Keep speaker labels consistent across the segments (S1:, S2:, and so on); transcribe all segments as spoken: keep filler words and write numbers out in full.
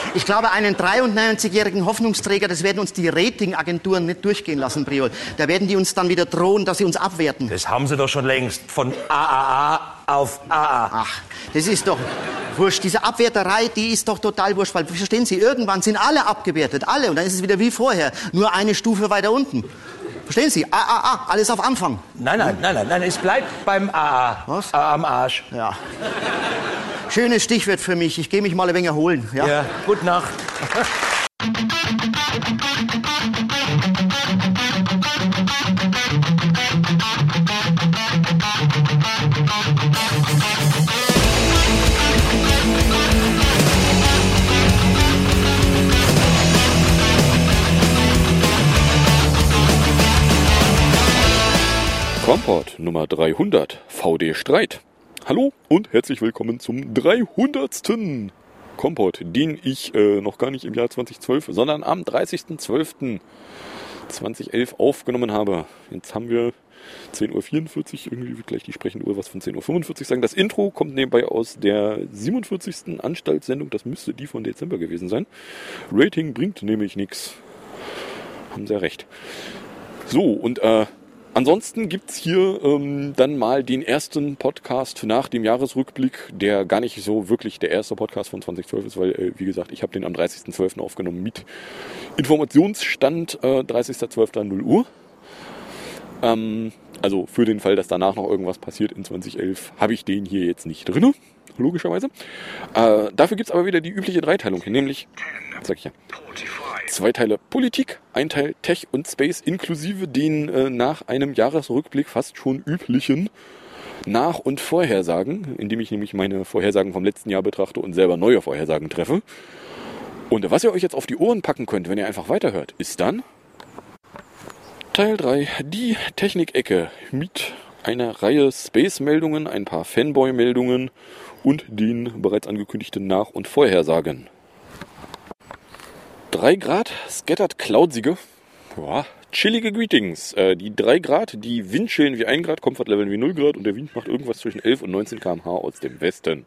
S1: Ich glaube, einen dreiundneunzigjährigen Hoffnungsträger, das werden uns die Ratingagenturen nicht durchgehen lassen, Priol. Da werden die uns dann wieder drohen, dass sie uns abwerten.
S2: Das haben sie doch schon längst. Von A A A auf A A.
S1: Ach, das ist doch wurscht. Diese Abwerterei, die ist doch total wurscht. Weil, verstehen Sie, irgendwann sind alle abgewertet. Alle. Und dann ist es wieder wie vorher. Nur eine Stufe weiter unten. Verstehen Sie? A, A, A. Alles auf Anfang.
S2: Nein, nein, nein, nein, nein. Es bleibt beim A A.
S1: Was?
S2: A am Arsch.
S1: Ja. Schönes Stichwort für mich. Ich gehe mich mal ein wenig erholen. Ja,
S2: ja, gute Nacht.
S3: Kompott Nummer dreihundert, V D Streit. Hallo und herzlich willkommen zum dreihundertsten Kompott, den ich äh, noch gar nicht im Jahr zweitausendzwölf, sondern am dreißigsten zwölften zweitausendelf aufgenommen habe. Jetzt haben wir zehn Uhr vierundvierzig, irgendwie wird gleich die Sprechenduhr was von zehn Uhr fünfundvierzig sagen. Das Intro kommt nebenbei aus der siebenundvierzigsten Anstaltssendung, das müsste die von Dezember gewesen sein. Rating bringt nämlich nichts. Haben Sie ja recht. So, und äh, ansonsten gibt's hier ähm, dann mal den ersten Podcast nach dem Jahresrückblick, der gar nicht so wirklich der erste Podcast von zweitausendzwölf ist, weil, äh, wie gesagt, ich habe den am dreißigsten zwölften aufgenommen mit Informationsstand äh, dreißigster zwölfter null Uhr. Ähm, also für den Fall, dass danach noch irgendwas passiert in zweitausendelf, habe ich den hier jetzt nicht drin, logischerweise. Äh, dafür gibt's aber wieder die übliche Dreiteilung, nämlich, sag ich ja, zwei Teile Politik, ein Teil Tech und Space, inklusive den äh, nach einem Jahresrückblick fast schon üblichen Nach- und Vorhersagen, indem ich nämlich meine Vorhersagen vom letzten Jahr betrachte und selber neue Vorhersagen treffe. Und was ihr euch jetzt auf die Ohren packen könnt, wenn ihr einfach weiterhört, ist dann Teil drei, die Technik-Ecke mit einer Reihe Space-Meldungen, ein paar Fanboy-Meldungen und den bereits angekündigten Nach- und Vorhersagen. drei Grad, scattered cloudsige, ja, chillige Greetings. Äh, die drei Grad, die Windchillen wie ein Grad, Comfort-Leveln wie null Grad und der Wind macht irgendwas zwischen elf und neunzehn Kilometer pro Stunde aus dem Westen.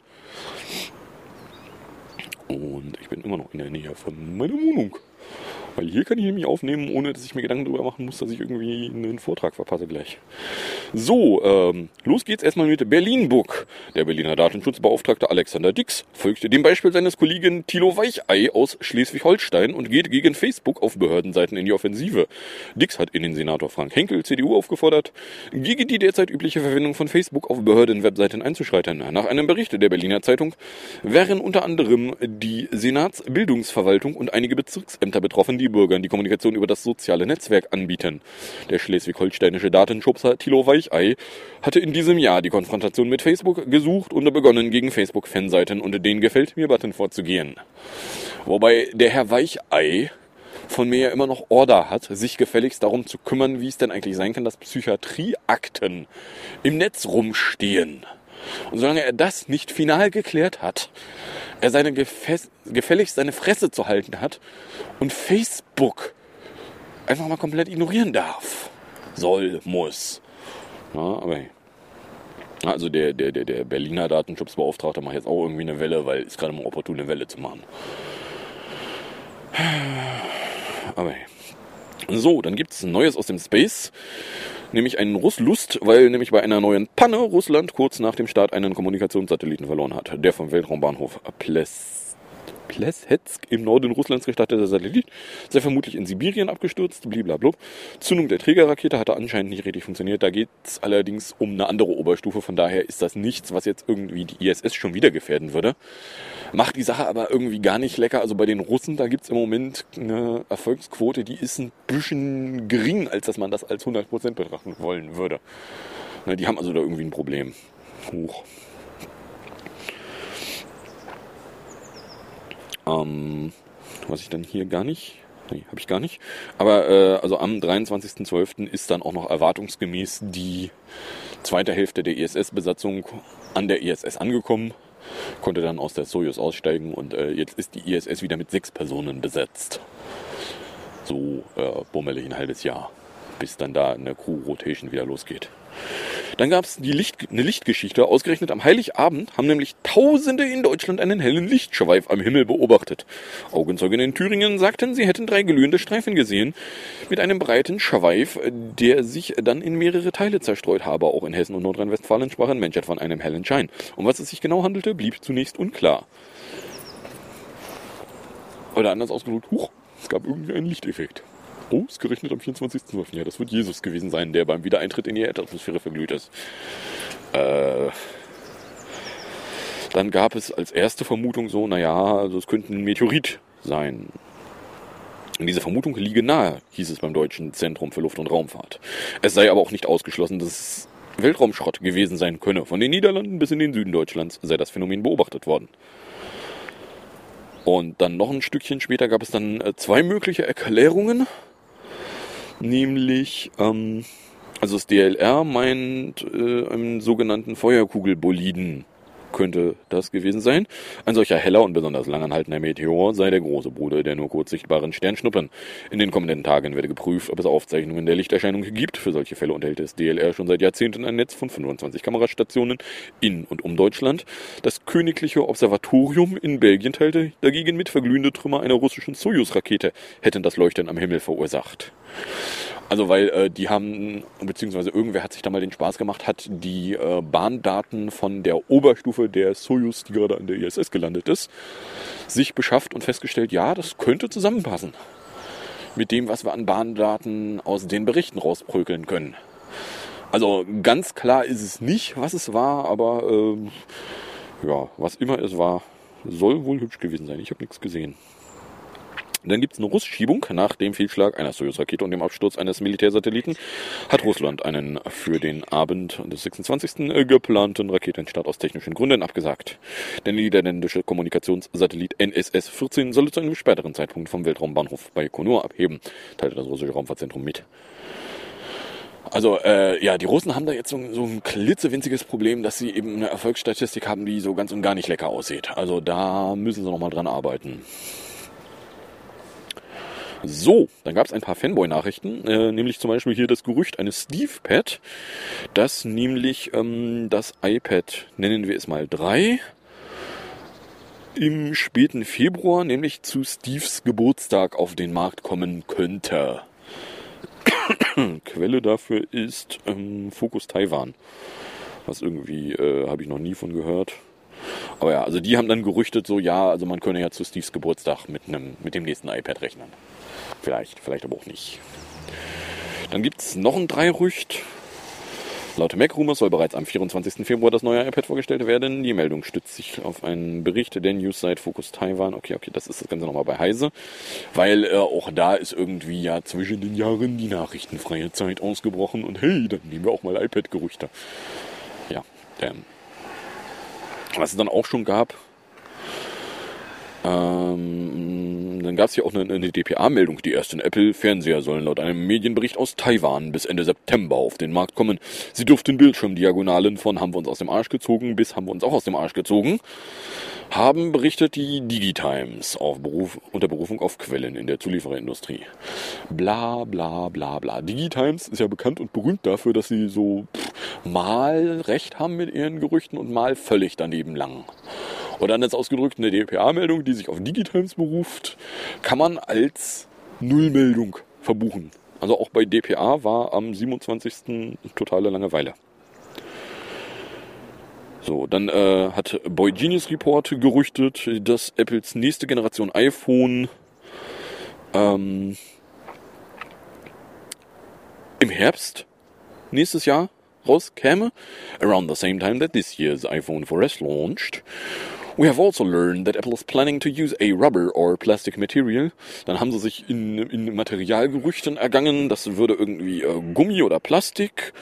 S3: Und ich bin immer noch in der Nähe von meiner Wohnung. Weil hier kann ich nämlich aufnehmen, ohne dass ich mir Gedanken darüber machen muss, dass ich irgendwie einen Vortrag verpasse gleich. So, ähm, los geht's erstmal mit Berlin-Book. Der Berliner Datenschutzbeauftragte Alexander Dix folgte dem Beispiel seines Kollegen Thilo Weichei aus Schleswig-Holstein und geht gegen Facebook auf Behördenseiten in die Offensive. Dix hat Innensenator Frank Henkel, C D U, aufgefordert, gegen die derzeit übliche Verwendung von Facebook auf Behördenwebseiten einzuschreiten. Nach einem Bericht der Berliner Zeitung wären unter anderem die Senatsbildungsverwaltung und einige Bezirksämter betroffen, die Bürgern die Kommunikation über das soziale Netzwerk anbieten. Der schleswig-holsteinische Datenschubser Thilo Weichei hatte in diesem Jahr die Konfrontation mit Facebook gesucht und begonnen, gegen Facebook-Fanseiten und den Gefällt-mir-Button vorzugehen. Wobei der Herr Weichei von mir ja immer noch Order hat, sich gefälligst darum zu kümmern, wie es denn eigentlich sein kann, dass Psychiatrieakten im Netz rumstehen. Und solange er das nicht final geklärt hat, er seine Gefäß, gefälligst seine Fresse zu halten hat und Facebook einfach mal komplett ignorieren darf. Soll, muss. Ja, aber hey. Also der, der, der, der Berliner Datenschutzbeauftragte macht jetzt auch irgendwie eine Welle, weil es gerade mal opportun, eine Welle zu machen. Aber hey. So, dann gibt es Neues aus dem Space. Nämlich einen Russlust, weil nämlich bei einer neuen Panne Russland kurz nach dem Start einen Kommunikationssatelliten verloren hat. Der vom Weltraumbahnhof Ples Plesetsk im Norden Russlands gestartete Satellit sei vermutlich in Sibirien abgestürzt, blablabla. Zündung der Trägerrakete hatte anscheinend nicht richtig funktioniert. Da geht es allerdings um eine andere Oberstufe, von daher ist das nichts, was jetzt irgendwie die I S S schon wieder gefährden würde. Macht die Sache aber irgendwie gar nicht lecker. Also bei den Russen, da gibt es im Moment eine Erfolgsquote, die ist ein bisschen gering, als dass man das als hundert Prozent betrachten wollen würde. Na, die haben also da irgendwie ein Problem. Hoch. Ähm, was ich dann hier gar nicht, nee, habe ich gar nicht. Aber äh, also am dreiundzwanzigsten zwölften ist dann auch noch erwartungsgemäß die zweite Hälfte der I S S-Besatzung an der I S S angekommen. Konnte dann aus der Soyuz aussteigen und äh, jetzt ist die I S S wieder mit sechs Personen besetzt. So äh, bummelig ein halbes Jahr, bis dann da eine Crew-Rotation wieder losgeht. Dann gab es die Licht, eine Lichtgeschichte. Ausgerechnet am Heiligabend haben nämlich Tausende in Deutschland einen hellen Lichtschweif am Himmel beobachtet. Augenzeugen in Thüringen sagten, sie hätten drei glühende Streifen gesehen mit einem breiten Schweif, der sich dann in mehrere Teile zerstreut habe. Auch in Hessen und Nordrhein-Westfalen sprach ein Mensch von einem hellen Schein. Um was es sich genau handelte, blieb zunächst unklar. Oder anders ausgedrückt, huch, es gab irgendwie einen Lichteffekt. Oh, ist gerechnet am vierundzwanzigsten zwölften Ja, das wird Jesus gewesen sein, der beim Wiedereintritt in die Erdatmosphäre verglüht ist. Äh, dann gab es als erste Vermutung so, naja, also es könnte ein Meteorit sein. Und diese Vermutung liege nahe, hieß es beim Deutschen Zentrum für Luft- und Raumfahrt. Es sei aber auch nicht ausgeschlossen, dass es Weltraumschrott gewesen sein könne. Von den Niederlanden bis in den Süden Deutschlands sei das Phänomen beobachtet worden. Und dann noch ein Stückchen später gab es dann zwei mögliche Erklärungen. Nämlich, ähm, also das D L R meint äh, einen sogenannten Feuerkugelboliden könnte das gewesen sein. Ein solcher heller und besonders langanhaltender Meteor sei der große Bruder der nur kurz sichtbaren Sternschnuppen. In den kommenden Tagen werde geprüft, ob es Aufzeichnungen der Lichterscheinung gibt. Für solche Fälle unterhält das D L R schon seit Jahrzehnten ein Netz von fünfundzwanzig Kamerastationen in und um Deutschland. Das Königliche Observatorium in Belgien teilte dagegen mit, verglühende Trümmer einer russischen Sojus-Rakete hätten das Leuchten am Himmel verursacht. Also weil äh, die haben, beziehungsweise irgendwer hat sich da mal den Spaß gemacht, hat die äh, Bahndaten von der Oberstufe der Sojus, die gerade an der I S S gelandet ist, sich beschafft und festgestellt, ja, das könnte zusammenpassen mit dem, was wir an Bahndaten aus den Berichten rausprökeln können. Also ganz klar ist es nicht, was es war, aber äh, ja, was immer es war, soll wohl hübsch gewesen sein. Ich habe nichts gesehen. Dann gibt es eine Russschiebung. Nach dem Fehlschlag einer Sojus-Rakete und dem Absturz eines Militärsatelliten hat Russland einen für den Abend des sechsundzwanzigsten geplanten Raketenstart aus technischen Gründen abgesagt. Der niederländische Kommunikationssatellit N S S vierzehn solle zu einem späteren Zeitpunkt vom Weltraumbahnhof Baikonur abheben, teilte das russische Raumfahrtzentrum mit. Also, äh, ja, die Russen haben da jetzt so, so ein klitzewinziges Problem, dass sie eben eine Erfolgsstatistik haben, die so ganz und gar nicht lecker aussieht. Also da müssen sie nochmal dran arbeiten. So, dann gab es ein paar Fanboy-Nachrichten, äh, nämlich zum Beispiel hier das Gerücht eines Steve-Pad, das nämlich ähm, das iPad, nennen wir es mal drei, im späten Februar, nämlich zu Steves Geburtstag, auf den Markt kommen könnte. Quelle dafür ist ähm, Focus Taiwan, was irgendwie, äh, habe ich noch nie von gehört. Aber ja, also die haben dann gerüchtet so, ja, also man könne ja zu Steves Geburtstag mit, einem, mit dem nächsten iPad rechnen. Vielleicht, vielleicht aber auch nicht. Dann gibt es noch ein Dreirücht. Laut Mac Rumors soll bereits am vierundzwanzigsten Februar das neue iPad vorgestellt werden. Die Meldung stützt sich auf einen Bericht der News-Site Focus Taiwan. Okay, okay, das ist das Ganze nochmal bei Heise. Weil äh, auch da ist irgendwie ja zwischen den Jahren die nachrichtenfreie Zeit ausgebrochen. Und hey, dann nehmen wir auch mal iPad-Gerüchte. Ja, damn. Was es dann auch schon gab, ähm, dann gab es hier auch eine, eine D P A-Meldung. Die ersten Apple-Fernseher sollen laut einem Medienbericht aus Taiwan bis Ende September auf den Markt kommen. Sie dürften Bildschirmdiagonalen von haben wir uns aus dem Arsch gezogen bis haben wir uns auch aus dem Arsch gezogen, haben berichtet die Digitimes auf Beruf, unter Berufung auf Quellen in der Zuliefererindustrie. Bla bla bla bla. Digitimes ist ja bekannt und berühmt dafür, dass sie so pff, mal recht haben mit ihren Gerüchten und mal völlig daneben lang. Oder anders ausgedrückt, eine D P A-Meldung, die sich auf Digitimes beruft, kann man als Nullmeldung verbuchen. Also auch bei D P A war am siebenundzwanzigsten totale Langeweile. So, dann äh, hat Boy Genius Report gerüchtet, dass Apples nächste Generation iPhone ähm, im Herbst nächstes Jahr rauskäme. Around the same time that this year's iPhone four S launched. We have also learned that Apple is planning to use a rubber or plastic material. Dann haben sie sich in, in Materialgerüchten ergangen, das würde irgendwie äh, Gummi oder Plastik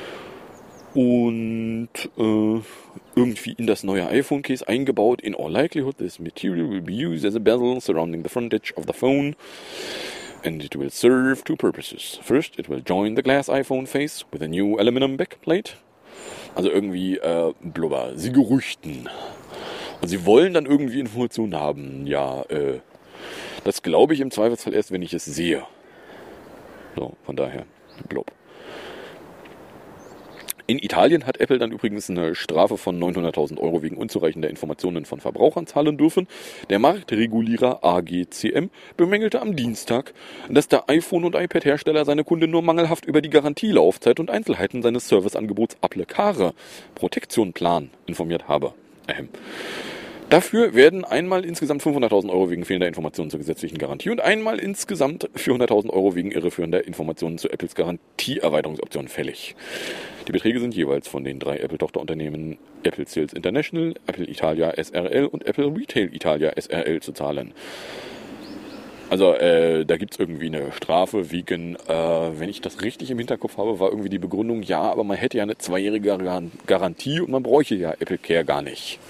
S3: und äh, irgendwie in das neue iPhone-Case eingebaut. In all likelihood, this material will be used as a bezel surrounding the front edge of the phone. And it will serve two purposes. First, it will join the glass iPhone face with a new aluminum backplate. Also irgendwie äh, blubber. Sie gerüchten. Und sie wollen dann irgendwie Informationen haben. Ja, äh, das glaube ich im Zweifelsfall erst, wenn ich es sehe. So, von daher, blub. In Italien hat Apple dann übrigens eine Strafe von neunhunderttausend Euro wegen unzureichender Informationen von Verbrauchern zahlen dürfen. Der Marktregulierer A G C M bemängelte am Dienstag, dass der iPhone- und iPad-Hersteller seine Kunden nur mangelhaft über die Garantielaufzeit und Einzelheiten seines Serviceangebots Applicare Protektion Plan informiert habe. Ähm. Dafür werden einmal insgesamt fünfhunderttausend Euro wegen fehlender Informationen zur gesetzlichen Garantie und einmal insgesamt vierhunderttausend Euro wegen irreführender Informationen zu Apples Garantieerweiterungsoption fällig. Die Beträge sind jeweils von den drei Apple-Tochterunternehmen Apple Sales International, Apple Italia S R L und Apple Retail Italia S R L zu zahlen. Also äh, da gibt's irgendwie eine Strafe wegen, äh, wenn ich das richtig im Hinterkopf habe, war irgendwie die Begründung, ja, aber man hätte ja eine zweijährige Garantie und man bräuchte ja Apple Care gar nicht.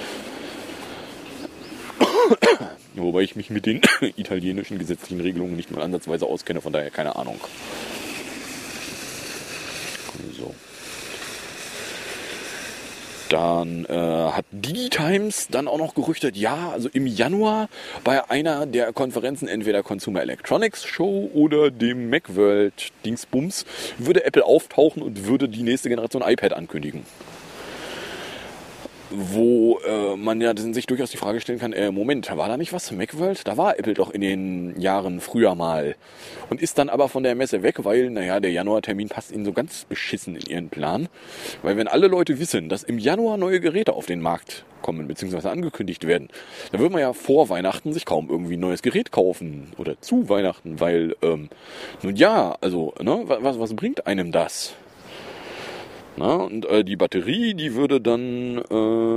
S3: Wobei ich mich mit den italienischen gesetzlichen Regelungen nicht mal ansatzweise auskenne, von daher keine Ahnung. So. Dann äh, hat DigiTimes dann auch noch gerüchtet, ja, also im Januar bei einer der Konferenzen, entweder Consumer Electronics Show oder dem Macworld Dingsbums, würde Apple auftauchen und würde die nächste Generation iPad ankündigen. Wo äh, man ja sich durchaus die Frage stellen kann, äh, Moment, war da nicht was? Macworld? Da war Apple doch in den Jahren früher mal. Und ist dann aber von der Messe weg, weil, naja, der Januartermin passt ihnen so ganz beschissen in ihren Plan. Weil wenn alle Leute wissen, dass im Januar neue Geräte auf den Markt kommen, beziehungsweise angekündigt werden, dann wird man ja vor Weihnachten sich kaum irgendwie ein neues Gerät kaufen. Oder zu Weihnachten, weil, ähm, nun ja, also, ne, was, was bringt einem das? Na, und äh, die Batterie, die würde dann, äh,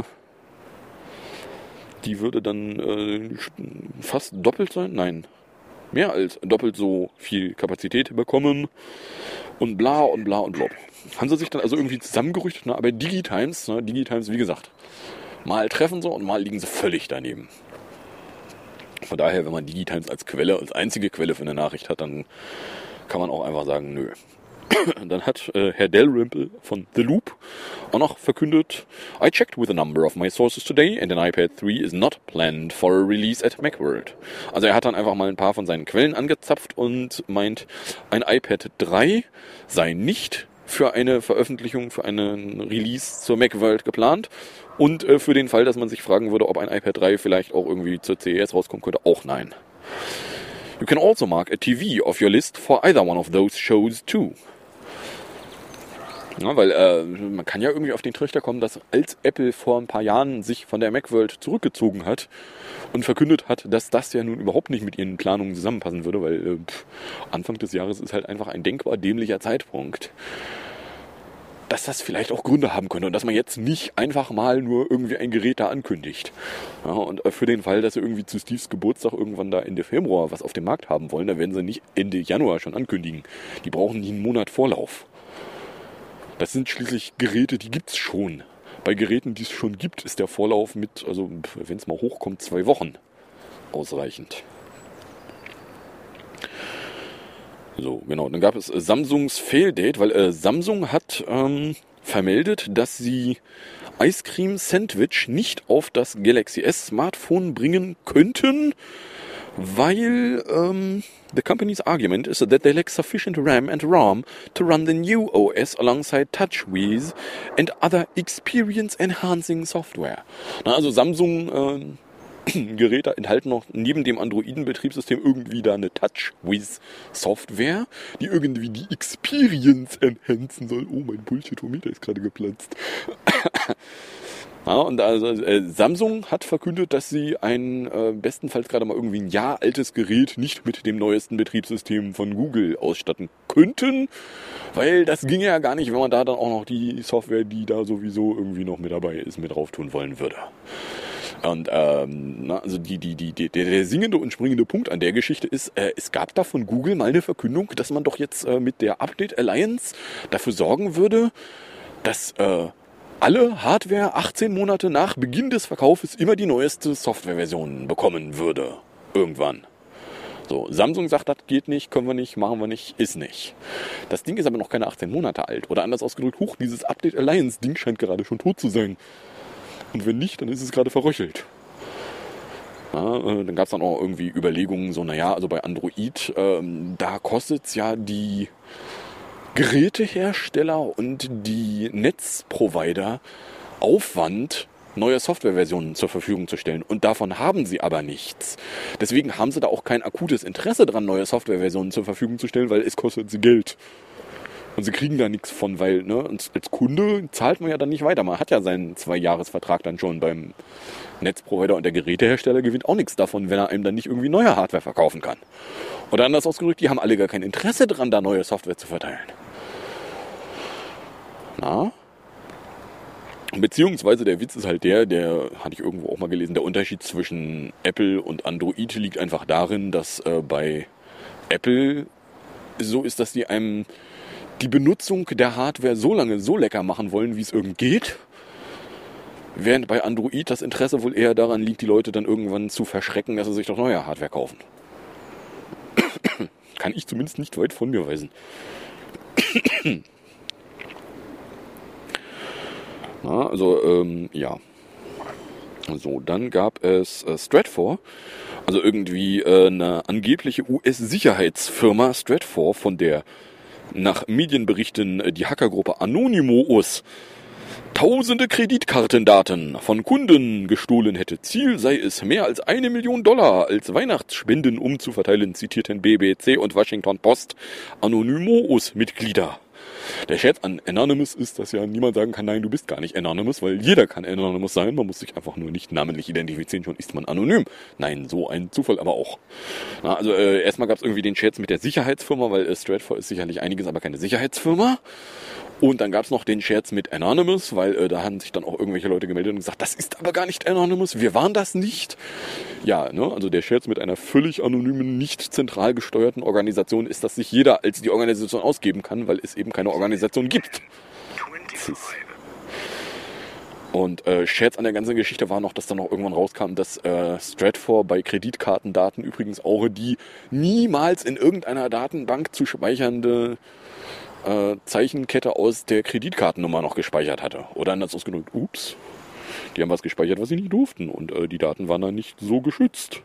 S3: die würde dann äh, fast doppelt sein, nein, mehr als doppelt so viel Kapazität bekommen und bla und bla und blob. Haben sie sich dann also irgendwie zusammengerüchtet, ne? Aber DigiTimes, ne? DigiTimes, wie gesagt, mal treffen sie und mal liegen sie völlig daneben. Von daher, wenn man DigiTimes als Quelle, als einzige Quelle für eine Nachricht hat, dann kann man auch einfach sagen, nö. Dann hat äh, Herr Dalrymple von The Loop auch noch verkündet, I checked with a number of my sources today and an iPad three is not planned for a release at Macworld. Also er hat dann einfach mal ein paar von seinen Quellen angezapft und meint, ein iPad drei sei nicht für eine Veröffentlichung, für einen Release zur Macworld geplant. Und äh, für den Fall, dass man sich fragen würde, ob ein iPad drei vielleicht auch irgendwie zur C E S rauskommen könnte, auch nein. You can also mark a T V off your list for either one of those shows too. Ja, weil äh, man kann ja irgendwie auf den Trichter kommen, dass als Apple vor ein paar Jahren sich von der Macworld zurückgezogen hat und verkündet hat, dass das ja nun überhaupt nicht mit ihren Planungen zusammenpassen würde, weil äh, pff, Anfang des Jahres ist halt einfach ein denkbar dämlicher Zeitpunkt, dass das vielleicht auch Gründe haben könnte und dass man jetzt nicht einfach mal nur irgendwie ein Gerät da ankündigt. Ja, und äh, für den Fall, dass sie irgendwie zu Steves Geburtstag irgendwann da Ende Februar was auf dem Markt haben wollen, dann werden sie nicht Ende Januar schon ankündigen. Die brauchen nie einen Monat Vorlauf. Das sind schließlich Geräte, die gibt's schon. Bei Geräten, die es schon gibt, ist der Vorlauf mit, also wenn es mal hochkommt, zwei Wochen ausreichend. So, genau. Dann gab es Samsungs Fail-Date, weil äh, Samsung hat ähm, vermeldet, dass sie Ice Cream Sandwich nicht auf das Galaxy S Smartphone bringen könnten, weil ähm, the company's argument is that they lack sufficient RAM and ROM to run the new O S alongside TouchWiz and other experience-enhancing software. Na, also Samsung äh, Geräte enthalten noch neben dem Androiden-Betriebssystem irgendwie da eine TouchWiz-Software, die irgendwie die Experience enhancen soll. Oh, mein Bullshit-Meter ist gerade geplatzt. Ja, und also äh, Samsung hat verkündet, dass sie ein äh, bestenfalls gerade mal irgendwie ein Jahr altes Gerät nicht mit dem neuesten Betriebssystem von Google ausstatten könnten, weil das ginge ja gar nicht, wenn man da dann auch noch die Software, die da sowieso irgendwie noch mit dabei ist, mit drauf tun wollen würde. Und ähm, na, also die, die, die, die, der, der singende und springende Punkt an der Geschichte ist, äh, es gab da von Google mal eine Verkündung, dass man doch jetzt äh, mit der Update Alliance dafür sorgen würde, dass äh, alle Hardware achtzehn Monate nach Beginn des Verkaufes immer die neueste Softwareversion bekommen würde. Irgendwann. So, Samsung sagt, das geht nicht, können wir nicht, machen wir nicht, ist nicht. Das Ding ist aber noch keine achtzehn Monate alt. Oder anders ausgedrückt, huch, dieses Update Alliance Ding scheint gerade schon tot zu sein. Und wenn nicht, dann ist es gerade verröchelt. Ja, äh, dann gab es dann auch irgendwie Überlegungen, so naja, also bei Android, ähm, da kostet es ja die Gerätehersteller und die Netzprovider Aufwand, neue Softwareversionen zur Verfügung zu stellen. Und davon haben sie aber nichts. Deswegen haben sie da auch kein akutes Interesse dran, neue Softwareversionen zur Verfügung zu stellen, weil es kostet sie Geld. Und sie kriegen da nichts von, weil ne, als Kunde zahlt man ja dann nicht weiter. Man hat ja seinen Zwei-Jahres-Vertrag dann schon beim Netzprovider und der Gerätehersteller gewinnt auch nichts davon, wenn er einem dann nicht irgendwie neue Hardware verkaufen kann. Oder anders ausgedrückt, die haben alle gar kein Interesse dran, da neue Software zu verteilen. Na? Beziehungsweise der Witz ist halt der, der hatte ich irgendwo auch mal gelesen, der Unterschied zwischen Apple und Android liegt einfach darin, dass äh, bei Apple so ist, dass die einem die Benutzung der Hardware so lange so lecker machen wollen, wie es irgend geht. Während bei Android das Interesse wohl eher daran liegt, die Leute dann irgendwann zu verschrecken, dass sie sich doch neue Hardware kaufen. Kann ich zumindest nicht weit von mir weisen. Na, also, ähm, ja. So, dann gab es äh, Stratfor, also irgendwie äh, eine angebliche U S-Sicherheitsfirma Stratfor, von der nach Medienberichten äh, die Hackergruppe Anonymous tausende Kreditkartendaten von Kunden gestohlen hätte. Ziel sei es, mehr als eine Million Dollar als Weihnachtsspenden umzuverteilen, zitierten B B C und Washington Post Anonymous-Mitglieder. Der Scherz an Anonymous ist, dass ja niemand sagen kann, nein, du bist gar nicht Anonymous, weil jeder kann Anonymous sein. Man muss sich einfach nur nicht namentlich identifizieren, schon ist man anonym. Nein, so ein Zufall aber auch. Na, also äh, erstmal gab es irgendwie den Scherz mit der Sicherheitsfirma, weil äh, Stratfor ist sicherlich einiges, aber keine Sicherheitsfirma. Und dann gab es noch den Scherz mit Anonymous, weil äh, da haben sich dann auch irgendwelche Leute gemeldet und gesagt, das ist aber gar nicht Anonymous, wir waren das nicht. Ja, ne, also der Scherz mit einer völlig anonymen, nicht zentral gesteuerten Organisation ist, dass sich jeder als die Organisation ausgeben kann, weil es eben keine Organisation gibt. Und äh, Scherz an der ganzen Geschichte war noch, dass dann noch irgendwann rauskam, dass äh, Stratfor bei Kreditkartendaten übrigens auch die niemals in irgendeiner Datenbank zu speichernde Äh, Zeichenkette aus der Kreditkartennummer noch gespeichert hatte. Oder anders ausgedrückt, ups, die haben was gespeichert, was sie nicht durften. Und äh, die Daten waren dann nicht so geschützt.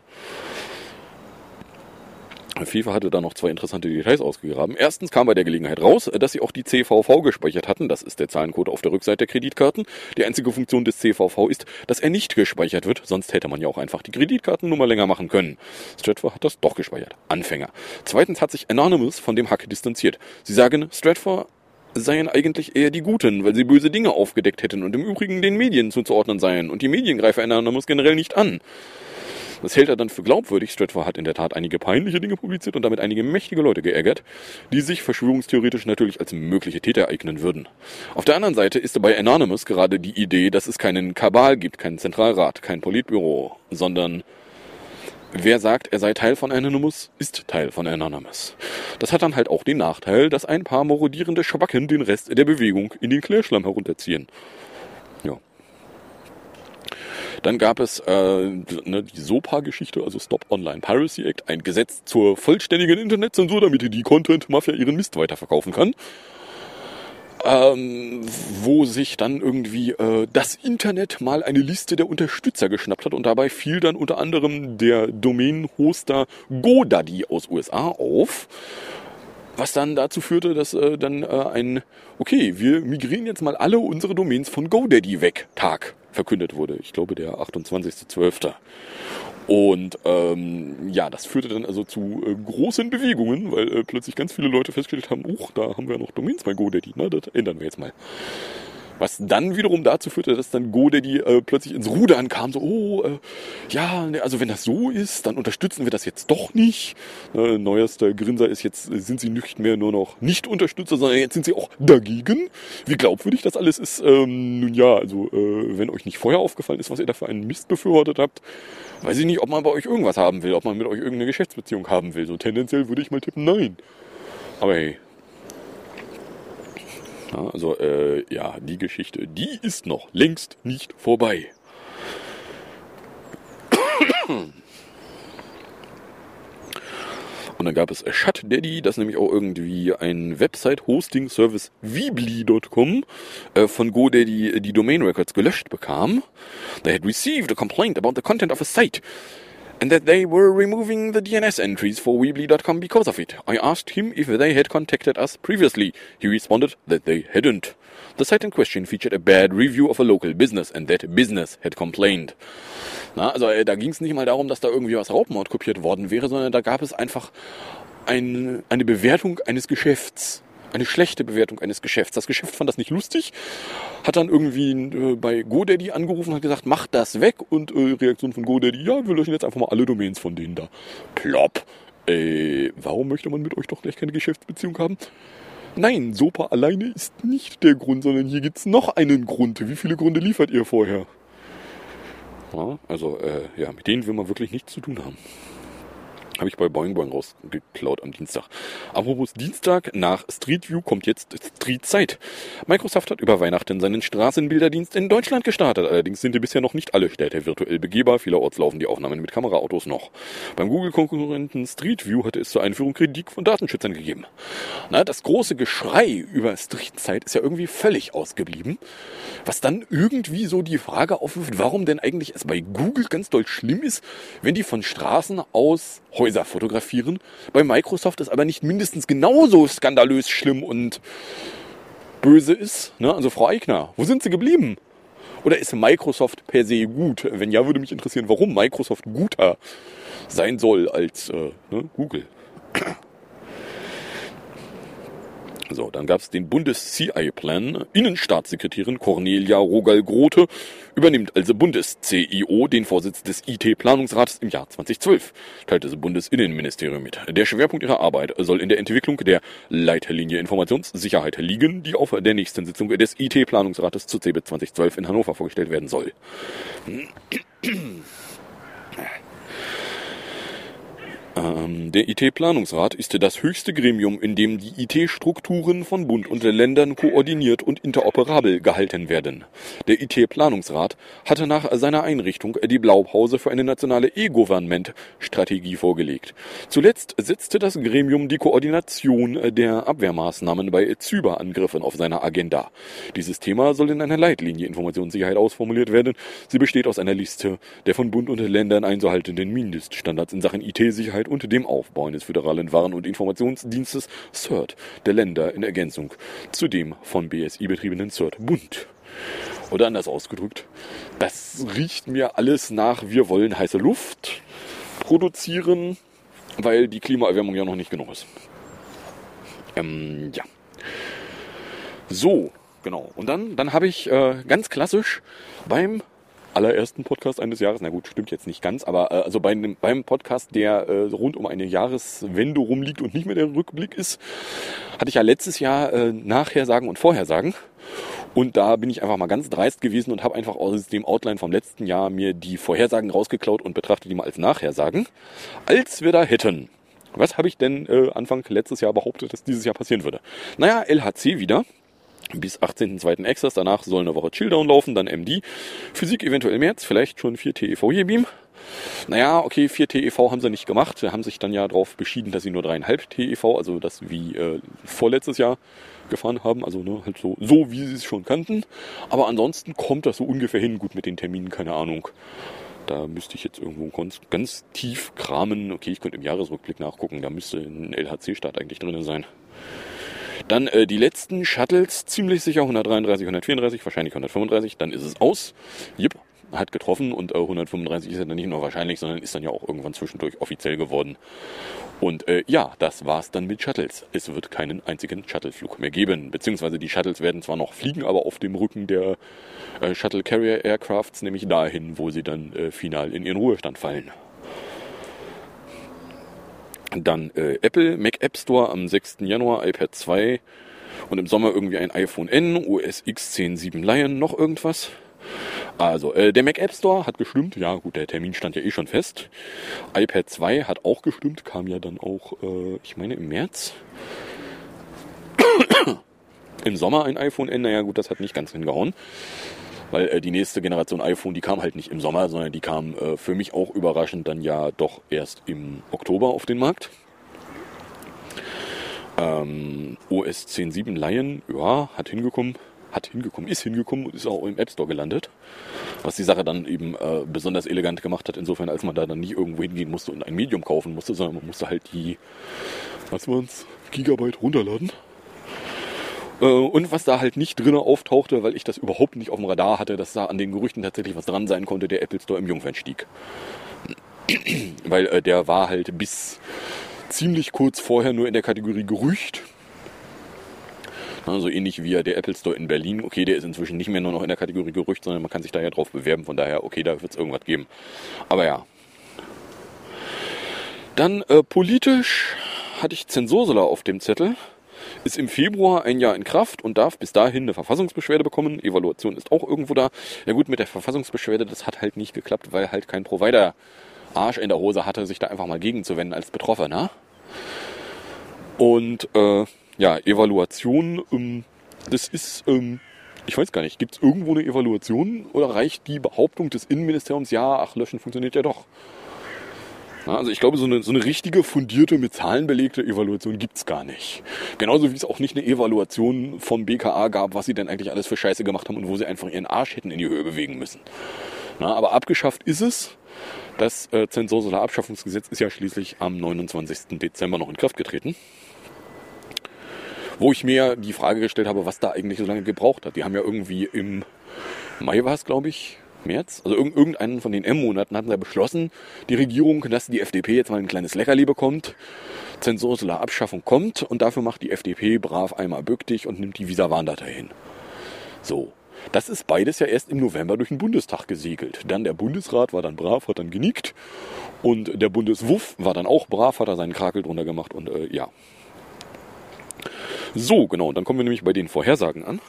S3: FIFA hatte da noch zwei interessante Details ausgegraben. Erstens kam bei der Gelegenheit raus, dass sie auch die C V V gespeichert hatten. Das ist der Zahlencode auf der Rückseite der Kreditkarten. Die einzige Funktion des C V V ist, dass er nicht gespeichert wird. Sonst hätte man ja auch einfach die Kreditkartennummer länger machen können. Stratfor hat das doch gespeichert. Anfänger. Zweitens hat sich Anonymous von dem Hack distanziert. Sie sagen, Stratfor seien eigentlich eher die Guten, weil sie böse Dinge aufgedeckt hätten und im Übrigen den Medien zuzuordnen seien. Und die Medien greifen Anonymous generell nicht an. Das hält er dann für glaubwürdig. Stratfor hat in der Tat einige peinliche Dinge publiziert und damit einige mächtige Leute geärgert, die sich verschwörungstheoretisch natürlich als mögliche Täter eignen würden. Auf der anderen Seite ist bei Anonymous gerade die Idee, dass es keinen Kabal gibt, keinen Zentralrat, kein Politbüro, sondern wer sagt, er sei Teil von Anonymous, ist Teil von Anonymous. Das hat dann halt auch den Nachteil, dass ein paar marodierende Schwacken den Rest der Bewegung in den Klärschlamm herunterziehen. Ja. Dann gab es äh, ne, die SOPA-Geschichte, also Stop Online Piracy Act, ein Gesetz zur vollständigen Internetzensur, damit die Content-Mafia ihren Mist weiterverkaufen kann. Ähm, wo sich dann irgendwie äh, das Internet mal eine Liste der Unterstützer geschnappt hat und dabei fiel dann unter anderem der Domain-Hoster GoDaddy aus U S A auf. Was dann dazu führte, dass äh, dann äh, ein, okay, wir migrieren jetzt mal alle unsere Domains von GoDaddy weg, Tag verkündet wurde. Ich glaube, der achtundzwanzigster zwölfter Und ähm, ja, das führte dann also zu äh, großen Bewegungen, weil äh, plötzlich ganz viele Leute festgestellt haben, uch, da haben wir noch Domains bei GoDaddy, na, das ändern wir jetzt mal. Was dann wiederum dazu führte, dass dann GoDaddy äh, plötzlich ins Rudern kam, so, oh, äh, ja, ne, also wenn das so ist, dann unterstützen wir das jetzt doch nicht. Äh, neuester Grinser ist jetzt, sind sie nicht mehr nur noch Nicht-Unterstützer, sondern jetzt sind sie auch dagegen. Wie glaubwürdig das alles ist, ähm, nun ja, also äh, wenn euch nicht vorher aufgefallen ist, was ihr da für einen Mist befürwortet habt, weiß ich nicht, ob man bei euch irgendwas haben will, ob man mit euch irgendeine Geschäftsbeziehung haben will. So tendenziell würde ich mal tippen, nein. Aber hey. Ja, also, äh, ja, die Geschichte, die ist noch längst nicht vorbei. Und dann gab es ShutDaddy, das nämlich auch irgendwie ein Website-Hosting-Service Weebly Punkt com äh, von GoDaddy die Domain Records gelöscht bekam. They had received a complaint about the content of a site and that they were removing the D N S entries for Weebly dot com because of it. I asked him if they had contacted us previously. He responded that they hadn't. The site in question featured a bad review of a local business and that business had complained. Na, also äh, da ging es nicht mal darum, dass da irgendwie was Raubmord kopiert worden wäre, sondern da gab es einfach ein, eine Bewertung eines Geschäfts. Eine schlechte Bewertung eines Geschäfts. Das Geschäft fand das nicht lustig, hat dann irgendwie äh, bei GoDaddy angerufen und hat gesagt, macht das weg. Und äh, Reaktion von GoDaddy, ja, wir löschen jetzt einfach mal alle Domains von denen da. Plopp. Äh, warum möchte man mit euch doch gleich keine Geschäftsbeziehung haben? Nein, SOPA alleine ist nicht der Grund, sondern hier gibt's noch einen Grund. Wie viele Gründe liefert ihr vorher? Ja, also, äh, ja, mit denen will man wirklich nichts zu tun haben. Habe ich bei Boing Boing rausgeklaut am Dienstag. Apropos Dienstag, nach Street View kommt jetzt Street Sight. Microsoft hat über Weihnachten seinen Straßenbilderdienst in Deutschland gestartet. Allerdings sind bisher noch nicht alle Städte virtuell begehbar. Vielerorts laufen die Aufnahmen mit Kameraautos noch. Beim Google-Konkurrenten Street View hatte es zur Einführung Kritik von Datenschützern gegeben. Na, das große Geschrei über Street Sight ist ja irgendwie völlig ausgeblieben. Was dann irgendwie so die Frage aufwirft, warum denn eigentlich es bei Google ganz doll schlimm ist, wenn die von Straßen aus Häuser fotografieren. Bei Microsoft ist aber nicht mindestens genauso skandalös schlimm und böse ist. Ne? Also Frau Eigner, wo sind Sie geblieben? Oder ist Microsoft per se gut? Wenn ja, würde mich interessieren, warum Microsoft guter sein soll als äh, ne, Google. So, dann gab es den Bundes-C I-Plan. Innenstaatssekretärin Cornelia Rogal-Grote übernimmt als Bundes-C I O den Vorsitz des I T-Planungsrats im Jahr zweitausendzwölf, teilte das Bundesinnenministerium mit. Der Schwerpunkt ihrer Arbeit soll in der Entwicklung der Leitlinie Informationssicherheit liegen, die auf der nächsten Sitzung des I T-Planungsrates zur C eBIT zweitausendzwölf in Hannover vorgestellt werden soll. Ähm, der I T-Planungsrat ist das höchste Gremium, in dem die I T-Strukturen von Bund und Ländern koordiniert und interoperabel gehalten werden. Der I T-Planungsrat hatte nach seiner Einrichtung die Blaupause für eine nationale E-Government-Strategie vorgelegt. Zuletzt setzte das Gremium die Koordination der Abwehrmaßnahmen bei Cyberangriffen auf seine Agenda. Dieses Thema soll in einer Leitlinie Informationssicherheit ausformuliert werden. Sie besteht aus einer Liste der von Bund und Ländern einzuhaltenden Mindeststandards in Sachen I T-Sicherheit und dem Aufbau eines föderalen Warn- und Informationsdienstes C E R T der Länder in Ergänzung zu dem von B S I betriebenen C E R T-Bund. Oder anders ausgedrückt, das riecht mir alles nach, wir wollen heiße Luft produzieren, weil die Klimaerwärmung ja noch nicht genug ist. Ähm, ja. So, genau. Und dann, dann habe ich äh, ganz klassisch beim allerersten Podcast eines Jahres, na gut, stimmt jetzt nicht ganz, aber äh, also bei, beim Podcast, der äh, rund um eine Jahreswende rumliegt und nicht mehr der Rückblick ist, hatte ich ja letztes Jahr äh, Nachhersagen und Vorhersagen. Und da bin ich einfach mal ganz dreist gewesen und habe einfach aus dem Outline vom letzten Jahr mir die Vorhersagen rausgeklaut und betrachte die mal als Nachhersagen. Als wir da hätten, was habe ich denn äh, Anfang letztes Jahr behauptet, dass dieses Jahr passieren würde? Naja, L H C wieder. Bis achtzehnten zweiten Access, danach soll eine Woche Chilldown laufen, dann M D. Physik eventuell März, vielleicht schon vier T E V hier beam. Naja, okay, vier T E V haben sie nicht gemacht. Sie haben sich dann ja darauf beschieden, dass sie nur dreieinhalb T E V, also das wie äh, vorletztes Jahr gefahren haben. Also ne, halt so, so, wie sie es schon kannten. Aber ansonsten kommt das so ungefähr hin. Gut mit den Terminen, keine Ahnung. Da müsste ich jetzt irgendwo ganz, ganz tief kramen. Okay, ich könnte im Jahresrückblick nachgucken. Da müsste ein L H C-Start eigentlich drin sein. Dann äh, die letzten Shuttles, ziemlich sicher hundertdreiunddreißig, hundertvierunddreißig, wahrscheinlich hundertfünfunddreißig, dann ist es aus. Jupp, hat getroffen und äh, hundertfünfunddreißig ist ja dann nicht nur wahrscheinlich, sondern ist dann ja auch irgendwann zwischendurch offiziell geworden. Und äh, ja, das war's dann mit Shuttles. Es wird keinen einzigen Shuttleflug mehr geben, beziehungsweise die Shuttles werden zwar noch fliegen, aber auf dem Rücken der äh, Shuttle Carrier Aircrafts, nämlich dahin, wo sie dann äh, final in ihren Ruhestand fallen. Dann äh, Apple, Mac App Store am sechsten Januar, iPad zwei und im Sommer irgendwie ein iPhone N, O S X zehn Punkt sieben Lion, noch irgendwas. Also, äh, der Mac App Store hat gestimmt, ja gut, der Termin stand ja eh schon fest. iPad zwei hat auch gestimmt, kam ja dann auch, äh, ich meine im März. Im Sommer ein iPhone N, naja gut, das hat nicht ganz hingehauen. Weil äh, die nächste Generation iPhone, die kam halt nicht im Sommer, sondern die kam äh, für mich auch überraschend dann ja doch erst im Oktober auf den Markt. Ähm, O S zehn Punkt sieben Lion, ja, hat hingekommen. hat hingekommen, ist hingekommen und ist auch im App Store gelandet. Was die Sache dann eben äh, besonders elegant gemacht hat, insofern, als man da dann nicht irgendwo hingehen musste und ein Medium kaufen musste, sondern man musste halt die, was waren's, Gigabyte runterladen. Äh, und was da halt nicht drin auftauchte, weil ich das überhaupt nicht auf dem Radar hatte, dass da an den Gerüchten tatsächlich was dran sein konnte, der Apple Store im Jungfernstieg. Weil äh, der war halt bis ziemlich kurz vorher nur in der Kategorie Gerücht. Also ähnlich wie der Apple Store in Berlin. Okay, der ist inzwischen nicht mehr nur noch in der Kategorie Gerücht, sondern man kann sich da ja drauf bewerben. Von daher, okay, da wird es irgendwas geben. Aber ja. Dann äh, politisch hatte ich Zensursula auf dem Zettel. Ist im Februar ein Jahr in Kraft und darf bis dahin eine Verfassungsbeschwerde bekommen. Evaluation ist auch irgendwo da. Ja gut, mit der Verfassungsbeschwerde, das hat halt nicht geklappt, weil halt kein Provider Arsch in der Hose hatte, sich da einfach mal gegenzuwenden als Betroffener. Und äh, ja, Evaluation, ähm, das ist, ähm, ich weiß gar nicht, gibt es irgendwo eine Evaluation oder reicht die Behauptung des Innenministeriums, ja, ach, löschen funktioniert ja doch. Ja, also ich glaube, so eine, so eine richtige, fundierte, mit Zahlen belegte Evaluation gibt es gar nicht. Genauso wie es auch nicht eine Evaluation vom B K A gab, was sie denn eigentlich alles für Scheiße gemacht haben und wo sie einfach ihren Arsch hätten in die Höhe bewegen müssen. Na, aber abgeschafft ist es. Das äh, Zensursula-Abschaffungsgesetz ist ja schließlich am neunundzwanzigsten Dezember noch in Kraft getreten. Wo ich mir die Frage gestellt habe, was da eigentlich so lange gebraucht hat. Die haben ja irgendwie im Mai war es, glaube ich, März, also irg- irgendeinen von den M-Monaten hatten sie beschlossen, die Regierung, dass die F D P jetzt mal ein kleines Leckerli bekommt, Zensursula-Abschaffung kommt und dafür macht die F D P brav einmal bück dich und nimmt die Visa-Warndatei hin. So, das ist beides ja erst im November durch den Bundestag gesegelt. Dann der Bundesrat war dann brav, hat dann genickt und der Bundeswuff war dann auch brav, hat da seinen Krakel drunter gemacht und äh, ja. So, genau, und dann kommen wir nämlich bei den Vorhersagen an.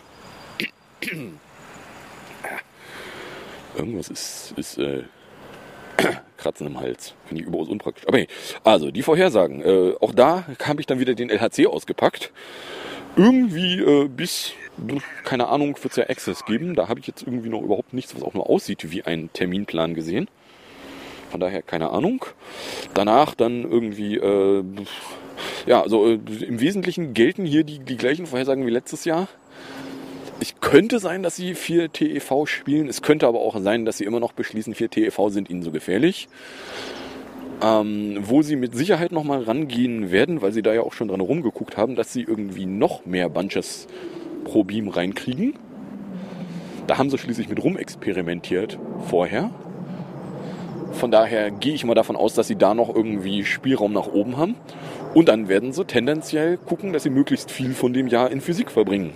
S3: Irgendwas ist, ist äh, Kratzen im Hals. Finde ich überaus unpraktisch. Aber hey, also die Vorhersagen. Äh, auch da habe ich dann wieder den L H C ausgepackt. Irgendwie äh, bis, keine Ahnung, wird es ja Access geben. Da habe ich jetzt irgendwie noch überhaupt nichts, was auch nur aussieht wie ein Terminplan gesehen. Von daher keine Ahnung. Danach dann irgendwie... Äh, Ja, also äh, im Wesentlichen gelten hier die, die gleichen Vorhersagen wie letztes Jahr. Es könnte sein, dass sie viel T E V spielen. Es könnte aber auch sein, dass sie immer noch beschließen, viel T E V sind ihnen so gefährlich. Ähm, wo sie mit Sicherheit nochmal rangehen werden, weil sie da ja auch schon dran rumgeguckt haben, dass sie irgendwie noch mehr Bunches pro Beam reinkriegen. Da haben sie schließlich mit rumexperimentiert vorher. Von daher gehe ich mal davon aus, dass sie da noch irgendwie Spielraum nach oben haben. Und dann werden sie tendenziell gucken, dass sie möglichst viel von dem Jahr in Physik verbringen.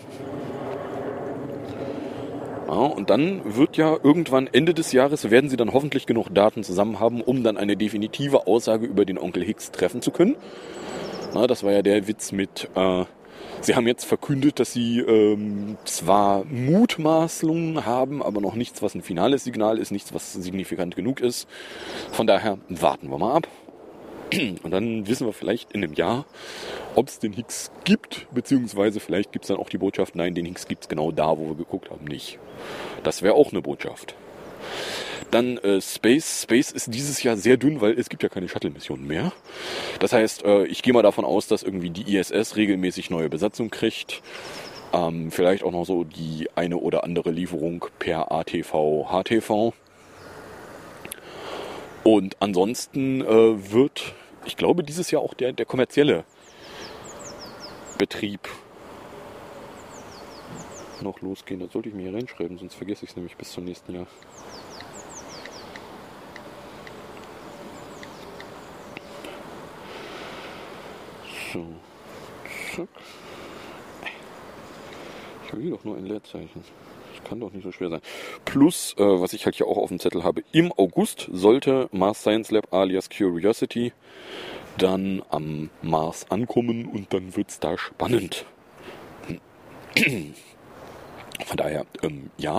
S3: Ja, und dann wird ja irgendwann Ende des Jahres, werden sie dann hoffentlich genug Daten zusammen haben, um dann eine definitive Aussage über den Onkel Higgs treffen zu können. Na, das war ja der Witz mit... Äh, Sie haben jetzt verkündet, dass Sie ähm, zwar Mutmaßungen haben, aber noch nichts, was ein finales Signal ist, nichts, was signifikant genug ist. Von daher warten wir mal ab. Und dann wissen wir vielleicht in einem Jahr, ob es den Higgs gibt, beziehungsweise vielleicht gibt es dann auch die Botschaft, nein, den Higgs gibt es genau da, wo wir geguckt haben, nicht. Das wäre auch eine Botschaft. Dann äh, Space. Space ist dieses Jahr sehr dünn, weil es gibt ja keine Shuttle-Missionen mehr. Das heißt, äh, ich gehe mal davon aus, dass irgendwie die I S S regelmäßig neue Besatzung kriegt. Ähm, vielleicht auch noch so die eine oder andere Lieferung per A T V, H T V. Und ansonsten äh, wird, ich glaube, dieses Jahr auch der, der kommerzielle Betrieb noch losgehen. Das sollte ich mir hier reinschreiben, sonst vergesse ich es nämlich bis zum nächsten Jahr. So. Zack. Ich will doch nur ein Leerzeichen. Das kann doch nicht so schwer sein. Plus, äh, was ich halt hier auch auf dem Zettel habe, im August sollte Mars Science Lab alias Curiosity dann am Mars ankommen und dann wird es da spannend. Von daher, ähm, ja.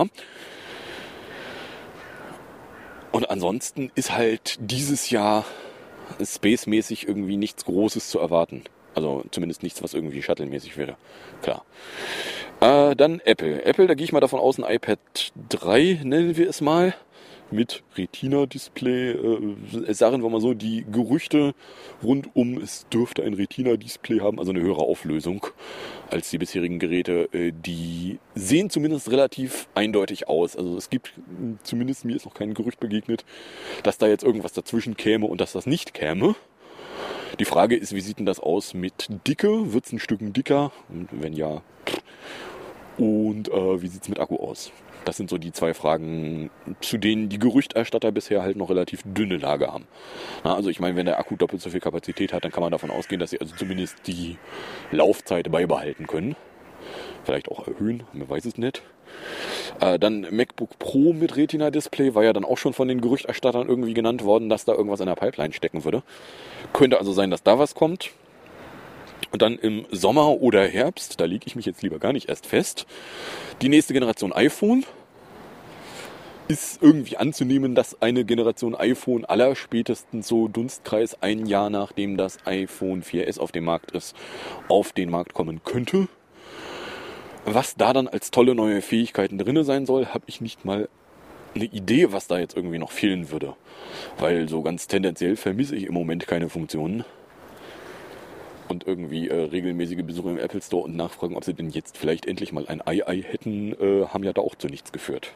S3: Und ansonsten ist halt dieses Jahr spacemäßig irgendwie nichts Großes zu erwarten. Also zumindest nichts, was irgendwie Shuttle-mäßig wäre. Klar. Äh, dann Apple. Apple, da gehe ich mal davon aus, ein iPad drei nennen wir es mal. mit Retina-Display. Äh, sagen wir mal so, die Gerüchte rund um, es dürfte ein Retina-Display haben, also eine höhere Auflösung als die bisherigen Geräte, äh, die sehen zumindest relativ eindeutig aus. Also es gibt, zumindest mir ist noch kein Gerücht begegnet, dass da jetzt irgendwas dazwischen käme und dass das nicht käme. Die Frage ist, wie sieht denn das aus mit Dicke? Wird es ein Stück dicker? Und wenn ja, und äh, wie sieht es mit Akku aus? Das sind so die zwei Fragen, zu denen die Gerüchterstatter bisher halt noch relativ dünne Lage haben. Na, also ich meine, wenn der Akku doppelt so viel Kapazität hat, dann kann man davon ausgehen, dass sie also zumindest die Laufzeit beibehalten können. Vielleicht auch erhöhen, man weiß es nicht. Äh, dann MacBook Pro mit Retina-Display war ja dann auch schon von den Gerüchterstattern irgendwie genannt worden, dass da irgendwas in der Pipeline stecken würde. Könnte also sein, dass da was kommt. Und dann im Sommer oder Herbst, da lege ich mich jetzt lieber gar nicht erst fest, die nächste Generation iPhone. Ist irgendwie anzunehmen, dass eine Generation iPhone allerspätestens so Dunstkreis ein Jahr nachdem das iPhone vier S auf dem Markt ist, auf den Markt kommen könnte. Was da dann als tolle neue Fähigkeiten drin sein soll, habe ich nicht mal eine Idee, was da jetzt irgendwie noch fehlen würde. Weil so ganz tendenziell vermisse ich im Moment keine Funktionen. Und irgendwie äh, regelmäßige Besuche im Apple Store und nachfragen, ob sie denn jetzt vielleicht endlich mal ein iEye hätten, äh, haben ja da auch zu nichts geführt.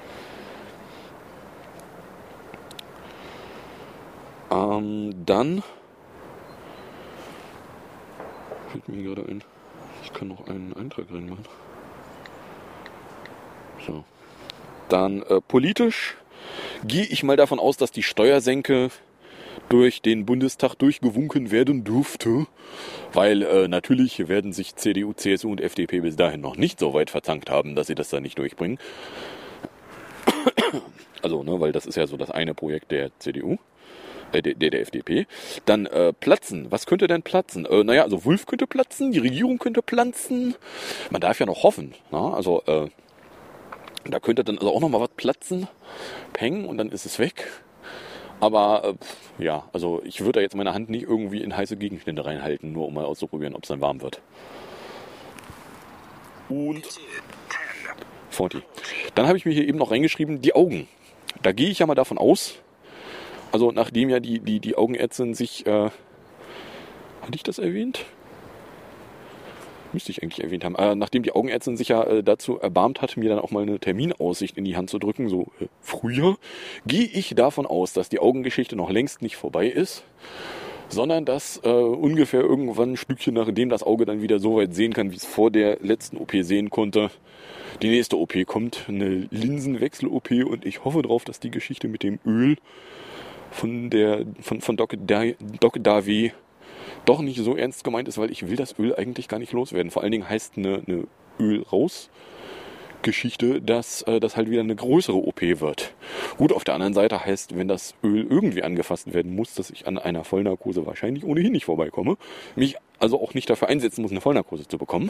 S3: Ähm, dann fällt mir gerade ein, ich kann noch einen Eintrag reinmachen. So. Dann äh, politisch gehe ich mal davon aus, dass die Steuersenke durch den Bundestag durchgewunken werden dürfte, weil äh, natürlich werden sich C D U, C S U und F D P bis dahin noch nicht so weit verzankt haben, dass sie das da nicht durchbringen. Also, ne, weil das ist ja so das eine Projekt der C D U, äh, der, der F D P. Dann äh, platzen. Was könnte denn platzen? Äh, naja, also Wulff könnte platzen, die Regierung könnte platzen. Man darf ja noch hoffen. Na? Also, äh, da könnte dann also auch noch mal was platzen. Peng, und dann ist es weg. Aber äh, ja, also ich würde da jetzt meine Hand nicht irgendwie in heiße Gegenstände reinhalten, nur um mal auszuprobieren, ob es dann warm wird. Und vierzig. Dann habe ich mir hier eben noch reingeschrieben, die Augen. Da gehe ich ja mal davon aus, also nachdem ja die, die, die Augenärztin sich, äh, hatte ich das erwähnt? Müsste ich eigentlich erwähnt haben. Äh, nachdem die Augenärztin sich ja äh, dazu erbarmt hat, mir dann auch mal eine Terminaussicht in die Hand zu drücken, so äh, früher, gehe ich davon aus, dass die Augengeschichte noch längst nicht vorbei ist, sondern dass äh, ungefähr irgendwann ein Stückchen nachdem das Auge dann wieder so weit sehen kann, wie es vor der letzten O P sehen konnte, die nächste O P kommt, eine Linsenwechsel-O P, und ich hoffe drauf, dass die Geschichte mit dem Öl von der von, von Doc, da, Doc Davi doch nicht so ernst gemeint ist, weil ich will das Öl eigentlich gar nicht loswerden. Vor allen Dingen heißt eine, eine Öl-Raus-Geschichte, dass äh, das halt wieder eine größere O P wird. Gut, auf der anderen Seite heißt, wenn das Öl irgendwie angefasst werden muss, dass ich an einer Vollnarkose wahrscheinlich ohnehin nicht vorbeikomme. Mich also auch nicht dafür einsetzen muss, eine Vollnarkose zu bekommen.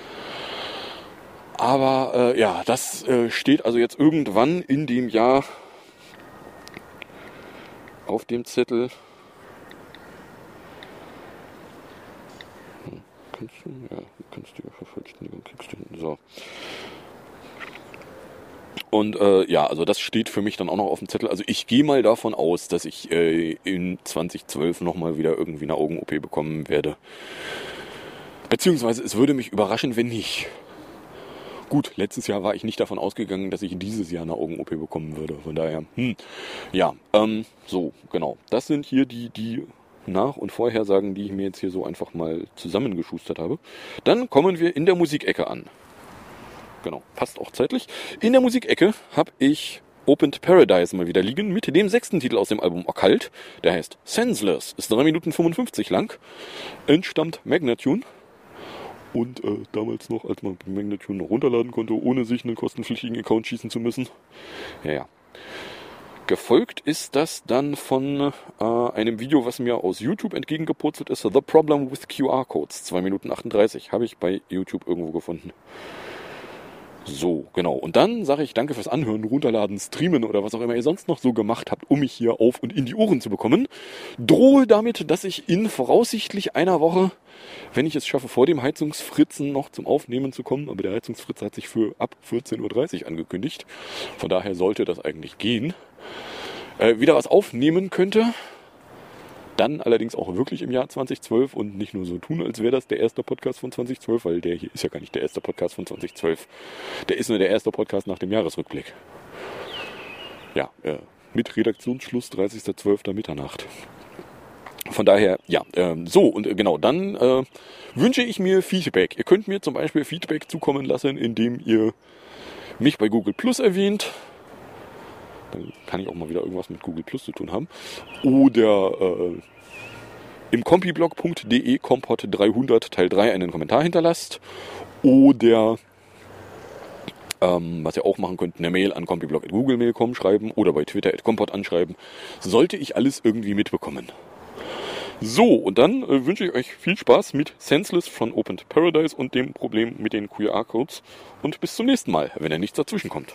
S3: Aber äh, ja, das äh, steht also jetzt irgendwann in dem Jahr auf dem Zettel. Kannst du? Ja, kannst du ja vervollständigen, kriegst du hin. So. Und äh, ja, also das steht für mich dann auch noch auf dem Zettel. Also ich gehe mal davon aus, dass ich äh, in zwanzig zwölf nochmal wieder irgendwie eine Augen-O P bekommen werde. Beziehungsweise es würde mich überraschen, wenn nicht. Gut, letztes Jahr war ich nicht davon ausgegangen, dass ich dieses Jahr eine Augen-O P bekommen würde. Von daher, hm, ja, ähm, so, genau. Das sind hier die, die Nach- und Vorhersagen, die ich mir jetzt hier so einfach mal zusammengeschustert habe. Dann kommen wir in der Musikecke an. Genau, passt auch zeitlich. In der Musikecke habe ich Opened Paradise mal wieder liegen mit dem sechsten Titel aus dem Album Occult. Der heißt Senseless, ist drei Minuten fünfundfünfzig lang, entstammt Magnatune. Und äh, damals noch, als man Magnatune noch runterladen konnte, ohne sich einen kostenpflichtigen Account schießen zu müssen. Ja, ja. Gefolgt ist das dann von äh, einem Video, was mir aus YouTube entgegengepurzelt ist. The Problem with Q R-Codes. zwei Minuten achtunddreißig. Habe ich bei YouTube irgendwo gefunden. So, genau. Und dann sage ich danke fürs Anhören, Runterladen, Streamen oder was auch immer ihr sonst noch so gemacht habt, um mich hier auf und in die Ohren zu bekommen. Drohe damit, dass ich in voraussichtlich einer Woche, wenn ich es schaffe, vor dem Heizungsfritzen noch zum Aufnehmen zu kommen, aber der Heizungsfritz hat sich für ab vierzehn Uhr dreißig angekündigt. Von daher sollte das eigentlich gehen. äh, wieder was aufnehmen könnte. Dann allerdings auch wirklich im Jahr zweitausendzwölf und nicht nur so tun, als wäre das der erste Podcast von zweitausendzwölf, weil der hier ist ja gar nicht der erste Podcast von zweitausendzwölf. Der ist nur der erste Podcast nach dem Jahresrückblick. Ja, äh, mit Redaktionsschluss dreißigster zwölfter Mitternacht. Von daher, ja, äh, so und äh, genau, dann äh, wünsche ich mir Feedback. Ihr könnt mir zum Beispiel Feedback zukommen lassen, indem ihr mich bei Google Plus erwähnt. Dann kann ich auch mal wieder irgendwas mit Google Plus zu tun haben. Oder äh, im kompiblog punkt de kompott dreihundert Teil drei einen Kommentar hinterlasst. Oder, ähm, was ihr auch machen könnt, eine Mail an kompiblog punkt googlemail punkt com schreiben oder bei Twitter at kompott anschreiben. Sollte ich alles irgendwie mitbekommen. So, und dann äh, wünsche ich euch viel Spaß mit Senseless von Opened Paradise und dem Problem mit den Q R-Codes. Und bis zum nächsten Mal, wenn er nichts dazwischen kommt.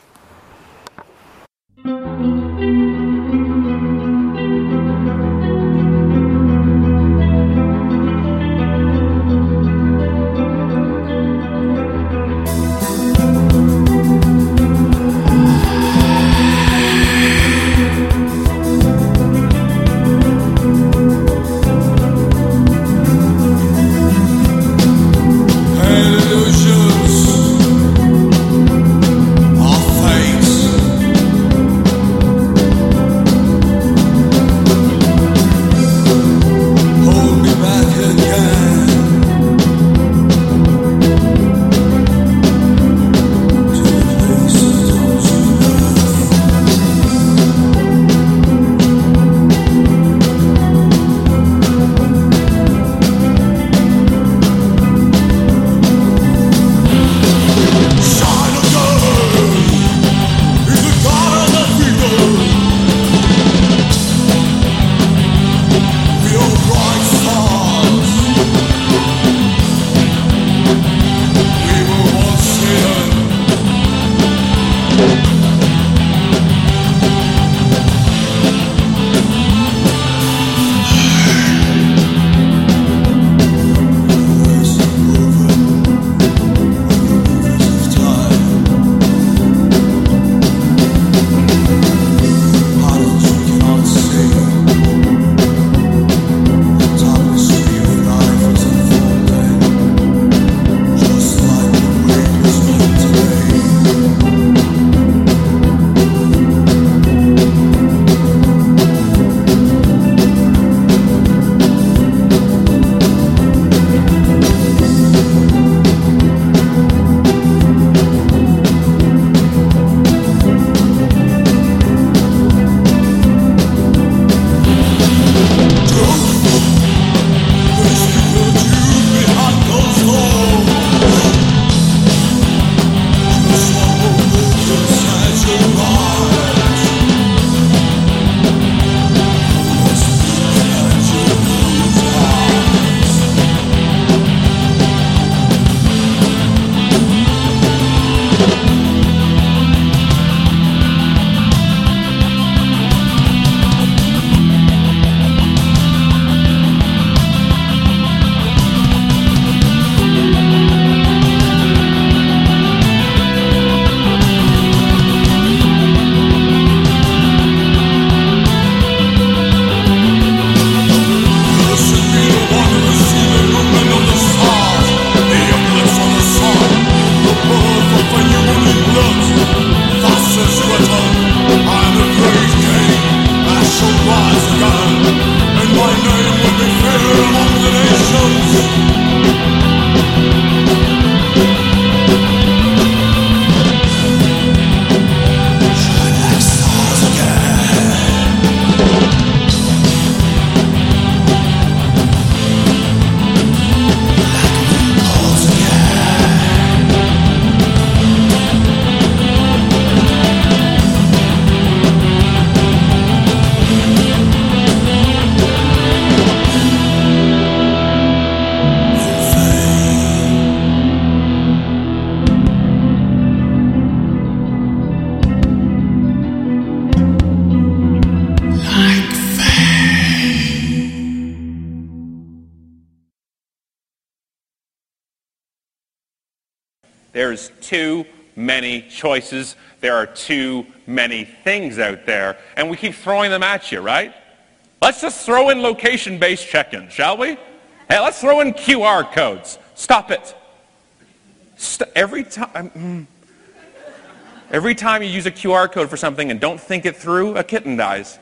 S4: There's two many choices. There are too many things out there, and we keep throwing them at you, right? Let's just throw in location-based check-in, shall we? Hey, let's throw in Q R codes. Stop it. St- every time, every time you use a Q R code for something and don't think it through, a kitten dies.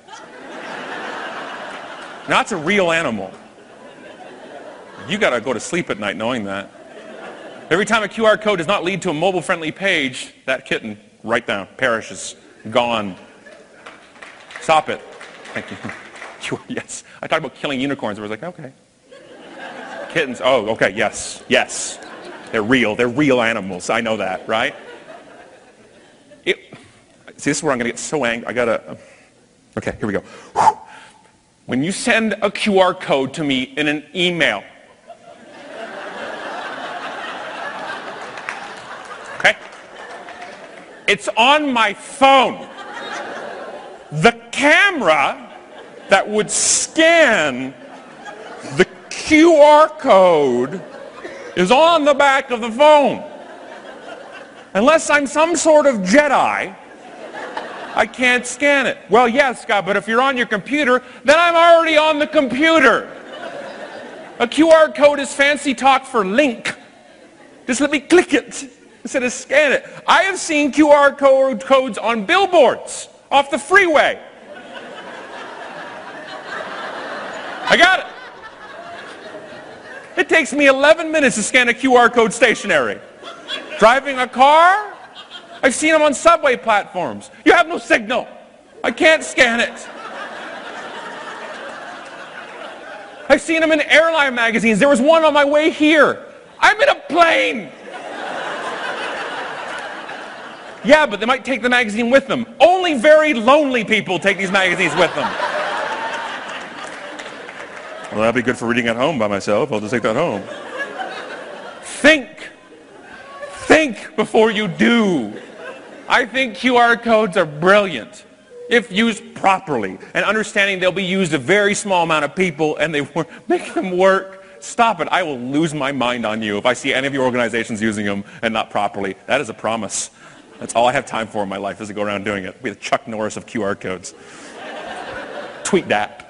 S4: Now, that's a real animal. You got to go to sleep at night knowing that. Every time a Q R code does not lead to a mobile-friendly page, that kitten, right down, perishes, gone. Stop it. Thank you. Yes. I talked about killing unicorns. I was like, okay. Kittens. Oh, okay. Yes. Yes. They're real. They're real animals. I know that, right? It, see, this is where I'm going to get so angry. I got to... Okay, here we go. When you send a Q R code to me in an email, okay? It's on my phone. The camera that would scan the Q R code is on the back of the phone. Unless I'm some sort of Jedi, I can't scan it. Well, yes, Scott, but if you're on your computer, then I'm already on the computer. A Q R code is fancy talk for link. Just let me click it instead of scan it. I have seen Q R code codes on billboards off the freeway. I got it. It takes me eleven minutes to scan a Q R code stationary. Driving a car, I've seen them on subway platforms. You have no signal. I can't scan it. I've seen them in airline magazines. There was one on my way here. I'm in a plane. Yeah, but they might take the magazine with them. Only very lonely people take these magazines with them. Well, that'd be good for reading at home by myself. I'll just take that home. Think. Think before you do. I think Q R codes are brilliant if used properly and understanding they'll be used a very small amount of people and they work, make them work. Stop it. I will lose my mind on you if I see any of your organizations using them and not properly. That is a promise. That's all I have time for in my life is to go around doing it. Be the Chuck Norris of Q R codes. Tweet that.